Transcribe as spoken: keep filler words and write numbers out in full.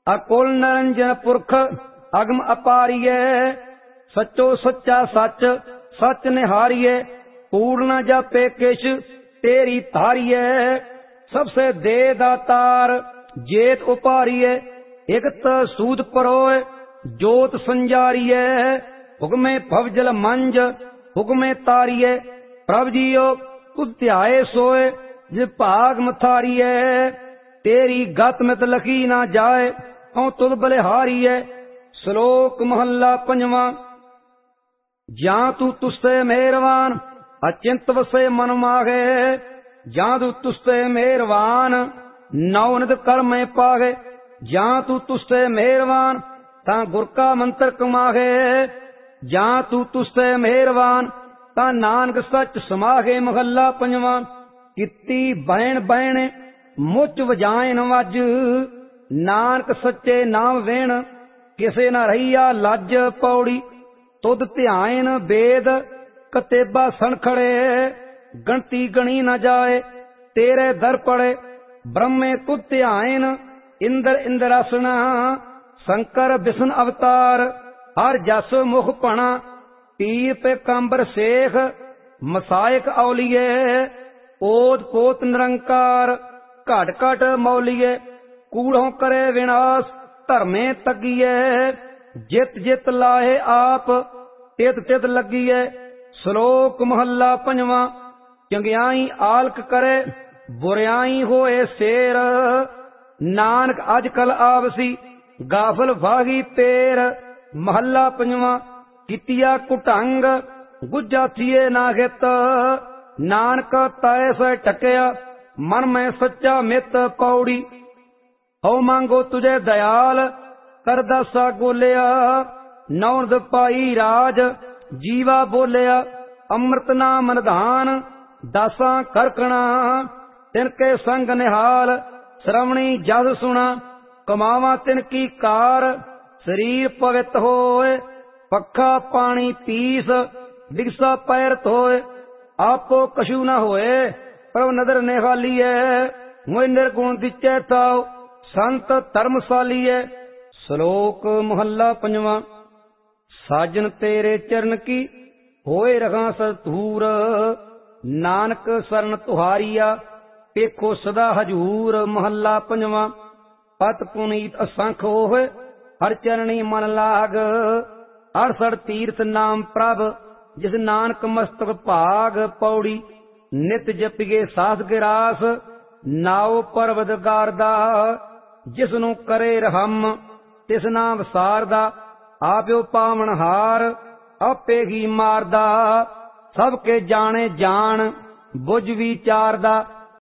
अकुल निरंजन पुरख अगम अपारिय सचो सच्चा सच सच निहारिय पूर्ण जापे किश तेरी धारिय सबसे दे दातार जेत उपारिय एकत सूद परोय जोत संजारिय हुक्मे भवजल मंज हुक्मे तारिय प्रभ जियो तुद ध्याए सोए जिस भाग मथारिय तेरी गत मित लखी ना जाए औ तुद बलिहारिय। श्लोक महला पंजवा। ज्यां तू तुस्ते मेहरवान अचिंत वसे मन मागे ज्यां तू तुस्ते मेहरवान नौनित कर्म पागे ज्यां तू तुस्ते मेहरवान तां गुर का मंत्र कमागे ज्यां तू तुस्ते मेहरवान तां नानक सच समागे। महला पंजवा। कित्ती बैण बैण मुच वजायन वज नानक सच्चे नाम वेण किसे न रहिया लज पौड़ी तुद ध्यान वेद कतेबा सनखड़े गणती गणी न जाए तेरे दर पड़े ब्रह्मे तुद ध्यान इंद्र इंद्रासना शंकर विष्णु अवतार हर जस मुख पणा पीर पे कंबर शेख मसायक औलिए ओद पोत निरंकार घट घट मौलिए कूड़ों करे विनाश धर्मे तगिए जित जित लाहे आप तित तित लगिए। श्लोक महला पंजवा। चंगियाई आलक करे बुरियाई होए शेर नानक अजकल आवसी गाफल भागी तेर। महला पंजवा। कितिया कुटंग गुज्जा थिए ना हित नानक तय से टकया मन में सच्चा मित पौड़ी। हो मांगो तुझे दयाल कर दासा गोलिया नौनद पाई राज जीवा बोलिया अमृत नाम निधान दासा करकणा तिनके संग निहाल श्रवणी जस सुना कमावा तिनकी कार शरीर पवित होए पखा पानी पीस दिगसा पैरत होए आपो कछु न होए प्रभ नदर निहालिए मोय निर्गुण दिचे ताओ संत धर्मशालीए। श्लोक महला पंजवा। साजन तेरे चरण की होए रखा सतूर नानक शरण तुहारिया पेखो सदा हजूर। महला पंजवा। पत पुनीत असंख होए हर चरणी मन लाग अड़सठ तीर्थ नाम प्रभ जिस नानक मस्तक भाग पौड़ी। नित जपिगे सास गिरास नाव पर्वत गारदा जिसनु करे रहम तिस नाम सारदा आप्यो पावन हार आपे ही मारदा सबके जाने जान बुझ विचारदा